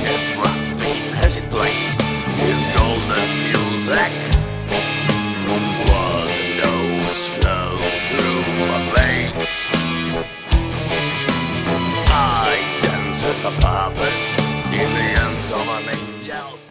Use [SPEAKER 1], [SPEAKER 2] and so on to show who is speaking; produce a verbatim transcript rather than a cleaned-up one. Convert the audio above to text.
[SPEAKER 1] his graphic as it plays his golden music. While the notes flow through my veins, I dance as a puppet in the hands of an angel.